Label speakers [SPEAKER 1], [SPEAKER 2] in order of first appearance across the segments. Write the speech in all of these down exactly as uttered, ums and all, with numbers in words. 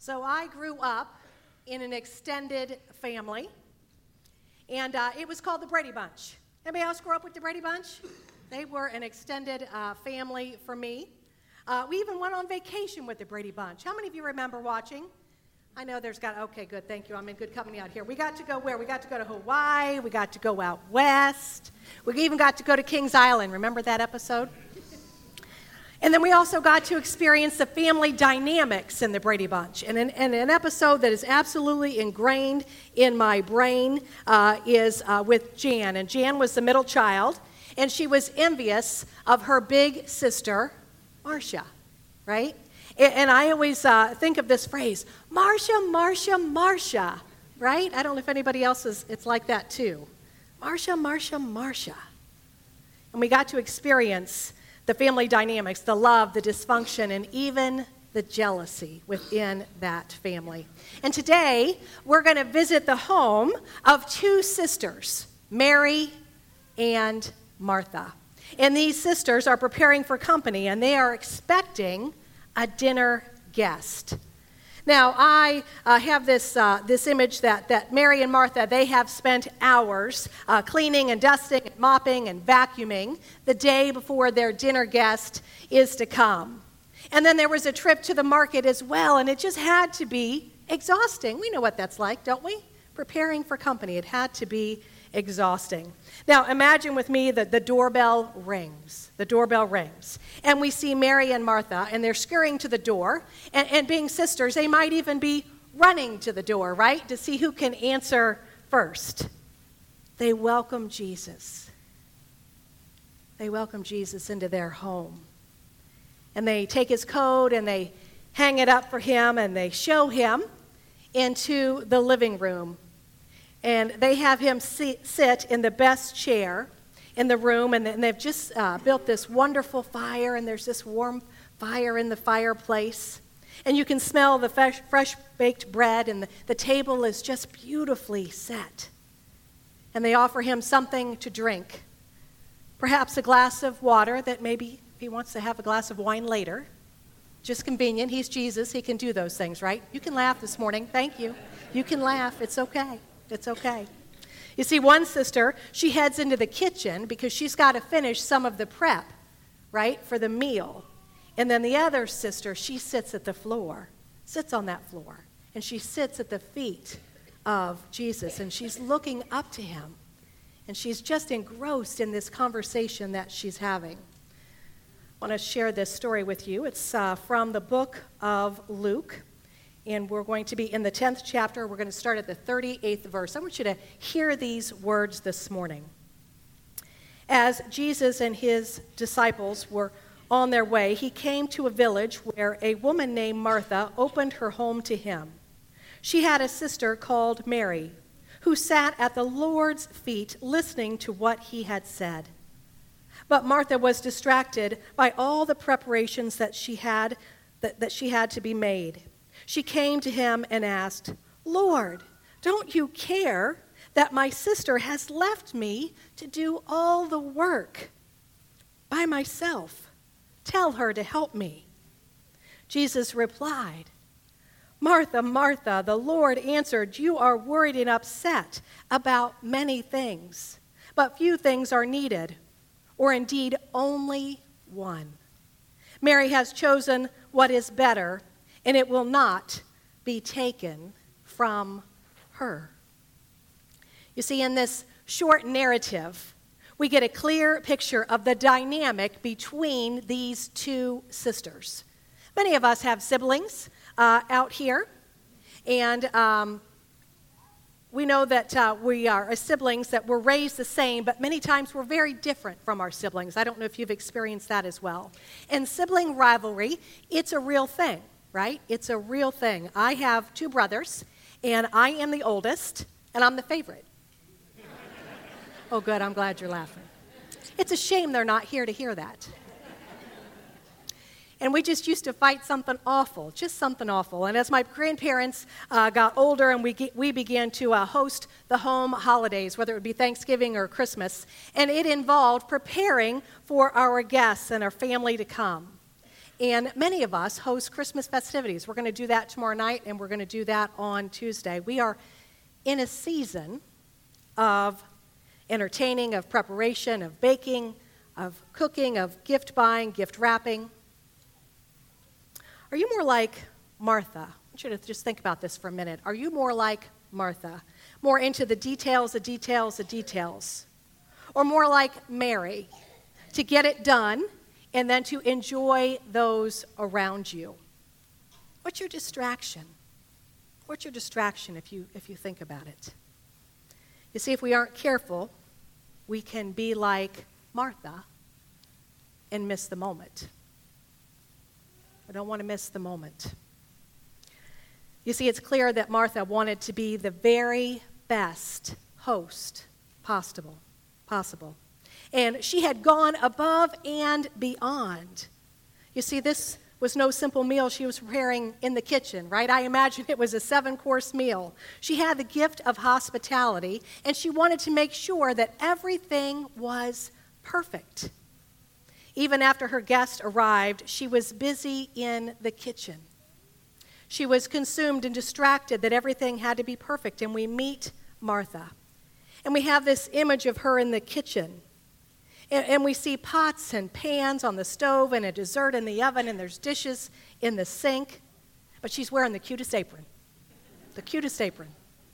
[SPEAKER 1] So I grew up in an extended family, and uh, it was called the Brady Bunch. Anybody else grew up with the Brady Bunch? They were an extended uh, family for me. Uh, we even went on vacation with the Brady Bunch. How many of you remember watching? I know there's got, okay, good, thank you. I'm in good company out here. We got to go where? We got to go to Hawaii. We got to go out west. We even got to go to Kings Island. Remember that episode? And then we also got to experience the family dynamics in the Brady Bunch. And an, and an episode that is absolutely ingrained in my brain uh, is uh, with Jan. And Jan was the middle child, and she was envious of her big sister, Marcia, right? And, and I always uh, think of this phrase, Marcia, Marcia, Marcia, right? I don't know if anybody else is, it's like that too. Marcia, Marcia, Marcia. And we got to experience the family dynamics, the love, the dysfunction, and even the jealousy within that family. And today, we're going to visit the home of two sisters, Mary and Martha. And these sisters are preparing for company, and they are expecting a dinner guest. Now, I uh, have this uh, this image that, that Mary and Martha, they have spent hours uh, cleaning and dusting and mopping and vacuuming the day before their dinner guest is to come. And then there was a trip to the market as well, and it just had to be exhausting. We know what that's like, don't we? Preparing for company. It had to be exhausting. Now, imagine with me that the doorbell rings. The doorbell rings. And we see Mary and Martha, and they're scurrying to the door. And, and being sisters, they might even be running to the door, right, to see who can answer first. They welcome Jesus. They welcome Jesus into their home. And they take his coat, and they hang it up for him, and they show him into the living room. And they have him sit in the best chair in the room, and they've just uh, built this wonderful fire, and there's this warm fire in the fireplace. And you can smell the fresh, fresh baked bread, and the, the table is just beautifully set. And they offer him something to drink, perhaps a glass of water that maybe if he wants to have a glass of wine later. Just convenient. He's Jesus. He can do those things, right? You can laugh this morning. Thank you. You can laugh. It's okay. It's okay. You see, one sister, she heads into the kitchen because she's got to finish some of the prep, right, for the meal. And then the other sister, she sits at the floor, sits on that floor, and she sits at the feet of Jesus, and she's looking up to him, and she's just engrossed in this conversation that she's having. I want to share this story with you. It's uh, from the book of Luke. And we're going to be in the tenth chapter. We're going to start at the thirty-eighth verse. I want you to hear these words this morning. As Jesus and his disciples were on their way, he came to a village where a woman named Martha opened her home to him. She had a sister called Mary, who sat at the Lord's feet listening to what he had said. But Martha was distracted by all the preparations that she had that, that she had to be made. She came to him and asked, Lord, don't you care that my sister has left me to do all the work by myself? Tell her to help me. Jesus replied, Martha, Martha, the Lord answered, you are worried and upset about many things, but few things are needed, or indeed only one. Mary has chosen what is better, and it will not be taken from her. You see, in this short narrative, we get a clear picture of the dynamic between these two sisters. Many of us have siblings uh, out here, and um, we know that uh, we are siblings that were raised the same, but many times we're very different from our siblings. I don't know if you've experienced that as well. And sibling rivalry, it's a real thing. Right? It's a real thing. I have two brothers, and I am the oldest, and I'm the favorite. Oh, good. I'm glad you're laughing. It's a shame they're not here to hear that. And we just used to fight something awful, just something awful. And as my grandparents uh, got older and we ge- we began to uh, host the home holidays, whether it would be Thanksgiving or Christmas, and it involved preparing for our guests and our family to come. and many of us host Christmas festivities. We're going to do that tomorrow night, and we're going to do that on Tuesday. We are in a season of entertaining, of preparation, of baking, of cooking, of gift buying, gift wrapping. Are you more like Martha? I want you to just think about this for a minute. Are you more like Martha? More into the details, the details, the details? Or more like Mary, to get it done and then to enjoy those around you? What's your distraction? What's your distraction if you, if you think about it? You see, if we aren't careful, we can be like Martha and miss the moment. I don't want to miss the moment. You see, it's clear that Martha wanted to be the very best host possible. possible. And she had gone above and beyond. You see, this was no simple meal she was preparing in the kitchen, right? I imagine it was a seven-course meal. She had the gift of hospitality, and she wanted to make sure that everything was perfect. Even after her guest arrived, she was busy in the kitchen. She was consumed and distracted that everything had to be perfect, and we meet Martha. And we have this image of her in the kitchen. And, and we see pots and pans on the stove and a dessert in the oven, and there's dishes in the sink. But she's wearing the cutest apron. The cutest apron.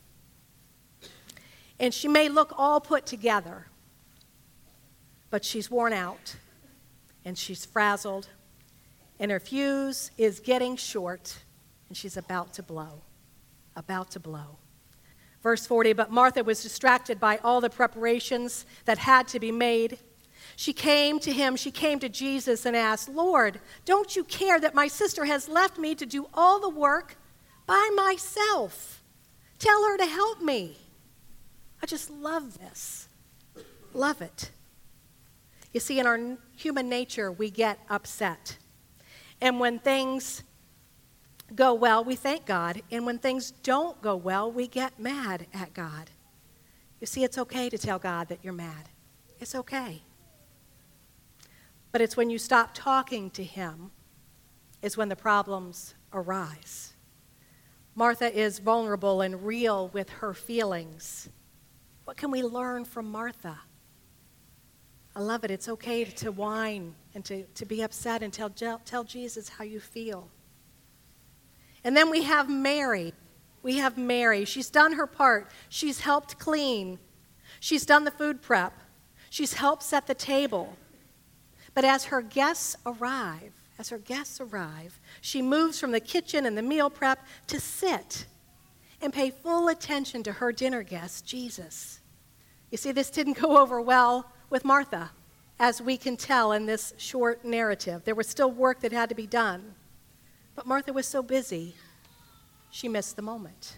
[SPEAKER 1] And she may look all put together, but she's worn out, and she's frazzled, and her fuse is getting short, and she's about to blow. About to blow. Verse forty, but Martha was distracted by all the preparations that had to be made. She came to him, she came to Jesus and asked, Lord, don't you care that my sister has left me to do all the work by myself? Tell her to help me. I just love this. Love it. You see, in our human nature, we get upset. And when things go well, we thank God. And when things don't go well, we get mad at God. You see, it's okay to tell God that you're mad. It's okay. But it's when you stop talking to him is when the problems arise. Martha is vulnerable and real with her feelings. What can we learn from Martha? I love it. It's okay to whine and to, to be upset and tell, tell Jesus how you feel. And then we have Mary. We have Mary. She's done her part. She's helped clean. She's done the food prep. She's helped set the table. But as her guests arrive, as her guests arrive, she moves from the kitchen and the meal prep to sit and pay full attention to her dinner guest, Jesus. You see, this didn't go over well with Martha, as we can tell in this short narrative. There was still work that had to be done. But Martha was so busy, she missed the moment.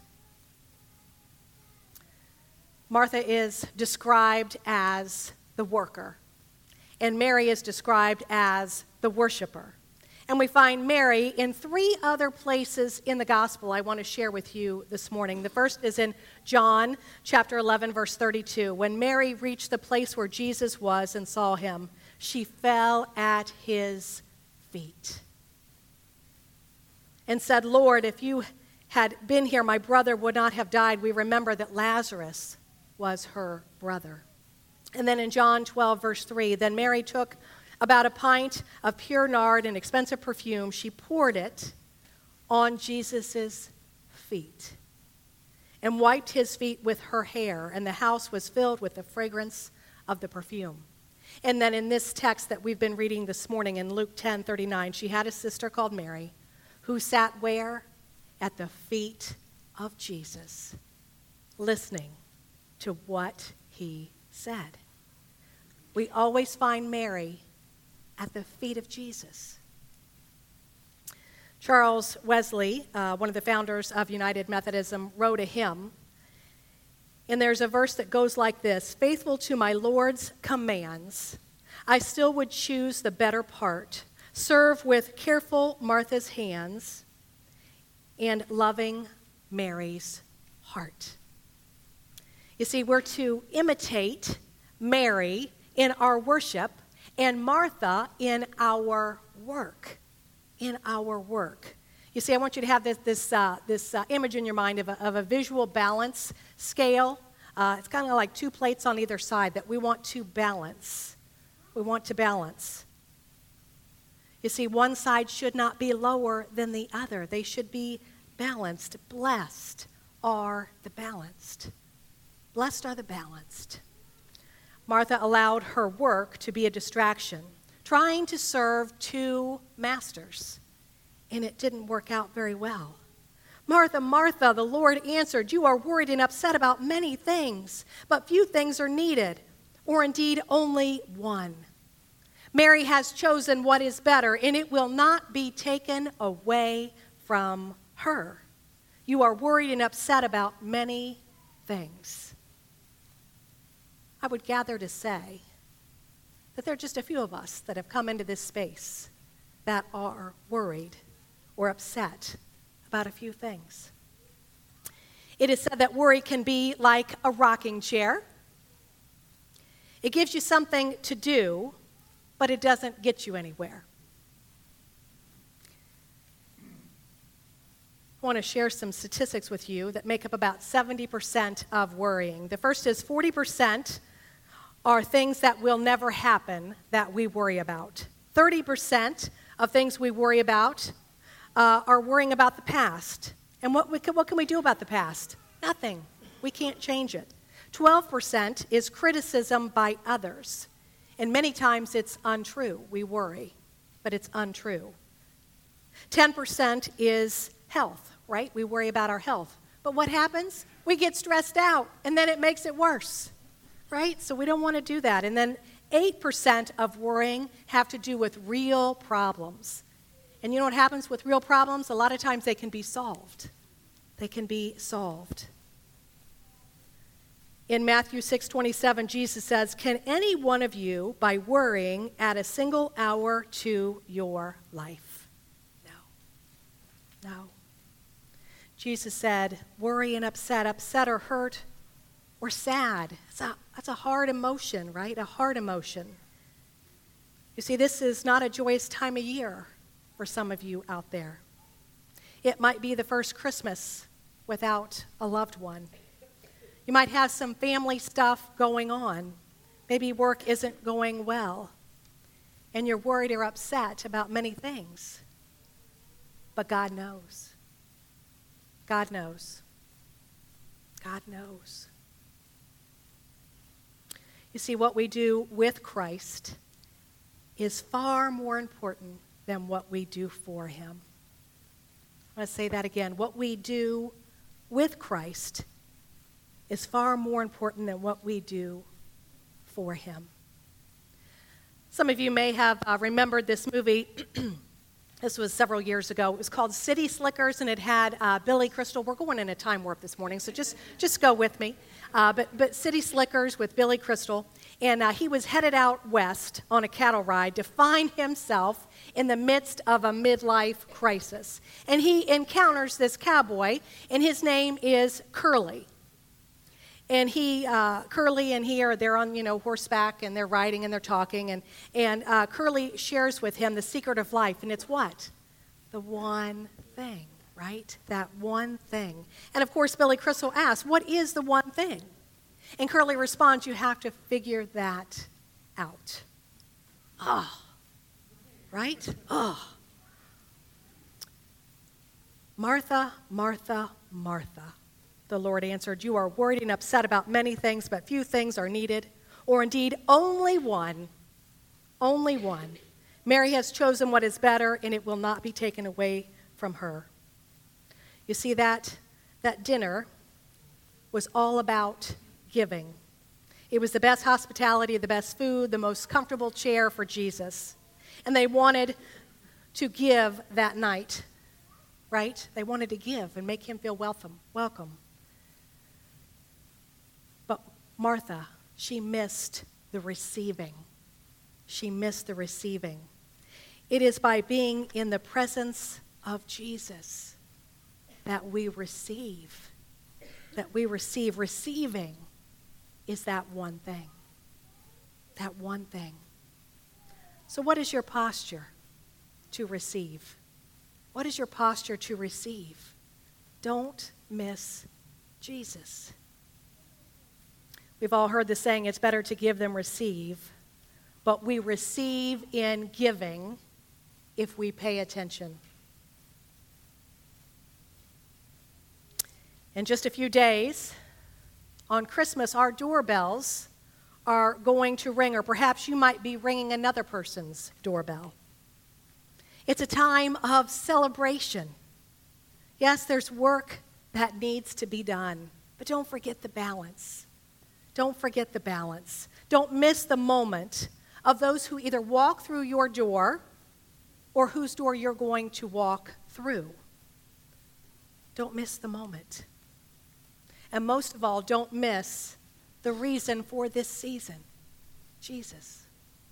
[SPEAKER 1] Martha is described as the worker, and Mary is described as the worshiper. And we find Mary in three other places in the gospel I want to share with you this morning. The first is in John chapter eleven, verse thirty-two. When Mary reached the place where Jesus was and saw him, she fell at his feet and said, Lord, if you had been here, my brother would not have died. We remember that Lazarus was her brother. And then in John twelve, verse three, then Mary took about a pint of pure nard, an expensive perfume. She poured it on Jesus' feet and wiped his feet with her hair, and the house was filled with the fragrance of the perfume. And then in this text that we've been reading this morning in Luke ten thirty-nine, she had a sister called Mary who sat where? At the feet of Jesus, listening to what he said. We always find Mary at the feet of Jesus. Charles Wesley, uh, one of the founders of United Methodism, wrote a hymn. And there's a verse that goes like this: faithful to my Lord's commands, I still would choose the better part, serve with careful Martha's hands and loving Mary's heart. You see, we're to imitate Mary in our worship and Martha in our work. in our work. You see, I want you to have this, this, uh, this uh, image in your mind of a, of a visual balance scale. Uh, it's kind of like two plates on either side that we want to balance. We want to balance. You see, one side should not be lower than the other. They should be balanced. Blessed are the balanced. Blessed are the balanced. Martha allowed her work to be a distraction, trying to serve two masters, and it didn't work out very well. Martha, Martha, the Lord answered, you are worried and upset about many things, but few things are needed, or indeed only one. Mary has chosen what is better, and it will not be taken away from her. You are worried and upset about many things. I would gather to say that there are just a few of us that have come into this space that are worried or upset about a few things. It is said that worry can be like a rocking chair. It gives you something to do, but it doesn't get you anywhere. I want to share some statistics with you that make up about seventy percent of worrying. The first is forty percent are things that will never happen that we worry about. thirty percent of things we worry about uh, are worrying about the past. And what, we can, what can we do about the past? Nothing. We can't change it. twelve percent is criticism by others. And many times it's untrue. We worry, but it's untrue. ten percent is health, right? We worry about our health. But what happens? We get stressed out, and then it makes it worse, right? So we don't want to do that. And then eight percent of worrying have to do with real problems. And you know what happens with real problems? A lot of times they can be solved. They can be solved. In Matthew six twenty-seven, Jesus says, can any one of you, by worrying, add a single hour to your life? No. No. Jesus said, worry and upset, upset or hurt or sad. It's a, that's a hard emotion, right? A hard emotion. You see, this is not a joyous time of year for some of you out there. It might be the first Christmas without a loved one. You might have some family stuff going on. Maybe work isn't going well, and you're worried or upset about many things. But God knows. God knows. God knows. You see, what we do with Christ is far more important than what we do for him. I want to say that again. What we do with Christ is far more important than what we do for him. Some of you may have uh, remembered this movie. This was several years ago. It was called City Slickers, and it had uh, Billy Crystal. We're going in a time warp this morning, so just, just go with me. Uh, but, but City Slickers with Billy Crystal, and uh, he was headed out west on a cattle ride to find himself in the midst of a midlife crisis. And he encounters this cowboy, and his name is Curly. And he, uh, Curly and he are, they're on, you know, horseback, and they're riding and they're talking, and, and uh, Curly shares with him the secret of life, and it's what? The one thing, right? That one thing. And of course, Billy Crystal asks, what is the one thing? And Curly responds, you have to figure that out. Oh, right? Oh. Martha, Martha, Martha. The Lord answered, you are worried and upset about many things, but few things are needed, or indeed only one, only one. Mary has chosen what is better, and it will not be taken away from her. You see, that, that dinner was all about giving. It was the best hospitality, the best food, the most comfortable chair for Jesus. And they wanted to give that night, right? They wanted to give and make him feel welcome. welcome. But Martha, she missed the receiving. She missed the receiving. It is by being in the presence of Jesus that we receive. That we receive. Receiving is that one thing. That one thing. So what is your posture to receive? What is your posture to receive? Don't miss Jesus. We've all heard the saying, it's better to give than receive, but we receive in giving if we pay attention. In just a few days, on Christmas, our doorbells are going to ring, or perhaps you might be ringing another person's doorbell. It's a time of celebration. Yes, there's work that needs to be done, but don't forget the balance. Don't forget the balance. Don't miss the moment of those who either walk through your door or whose door you're going to walk through. Don't miss the moment. And most of all, don't miss the reason for this season, Jesus.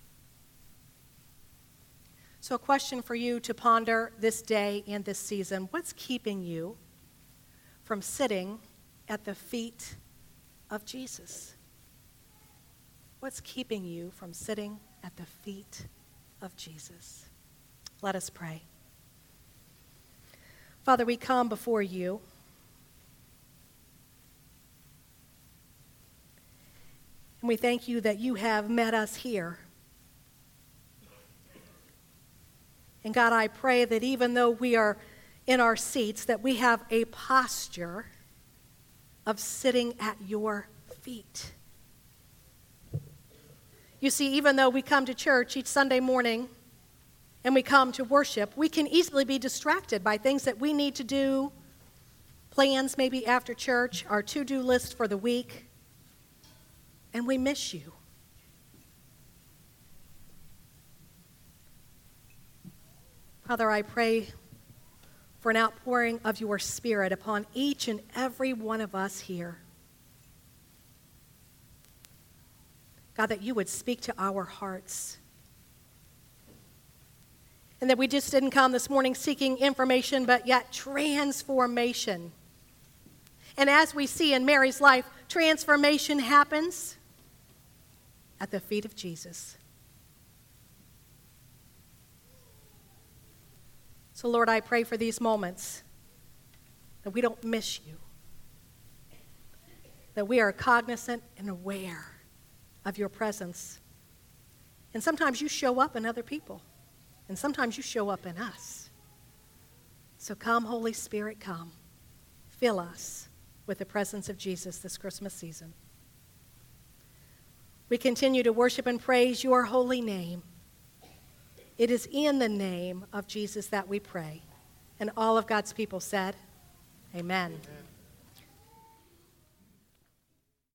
[SPEAKER 1] So a question for you to ponder this day and this season: what's keeping you from sitting at the feet of Jesus? What's keeping you from sitting at the feet of Jesus? Let us pray. Father, we come before you. And we thank you that you have met us here. And God, I pray that even though we are in our seats, that we have a posture of sitting at your feet. You see, even though we come to church each Sunday morning and we come to worship, we can easily be distracted by things that we need to do, plans maybe after church, our to-do list for the week, and we miss you. Father, I pray for an outpouring of your Spirit upon each and every one of us here. God, that you would speak to our hearts. And that we just didn't come this morning seeking information, but yet transformation. And as we see in Mary's life, transformation happens at the feet of Jesus. So, Lord, I pray for these moments that we don't miss you, that we are cognizant and aware of your presence. And sometimes you show up in other people, and sometimes you show up in us. So come, Holy Spirit, come. Fill us with the presence of Jesus this Christmas season. We continue to worship and praise your holy name. It is in the name of Jesus that we pray. And all of God's people said, amen. Amen.